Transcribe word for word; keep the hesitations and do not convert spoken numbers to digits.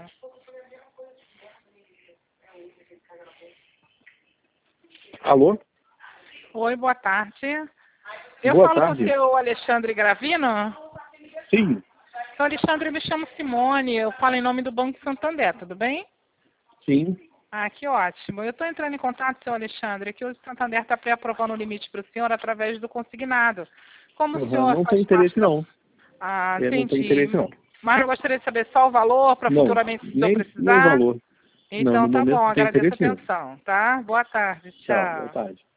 Alô? Oi, boa tarde. Eu Boa falo tarde. com o seu Alexandre Gravino? Sim, Seu Alexandre, eu me chamo Simone, eu falo em nome do Banco Santander, tudo bem? sim. Ah, que ótimo. Eu estou entrando em contato, seu Alexandre, que o Santander está pré-aprovando o limite para o senhor através do consignado. Como o Uhum, senhor não faz tem interesse parte da... não. Ah, Eu não tenho entendi. interesse não. Mas eu gostaria de saber só o valor para Não, futuramente, se eu nem, nem precisar. valor. Não, Então no tá momento bom, não tem agradeço a interesse nenhum. atenção, tá? Boa tarde, Tchau, boa tchau. tarde.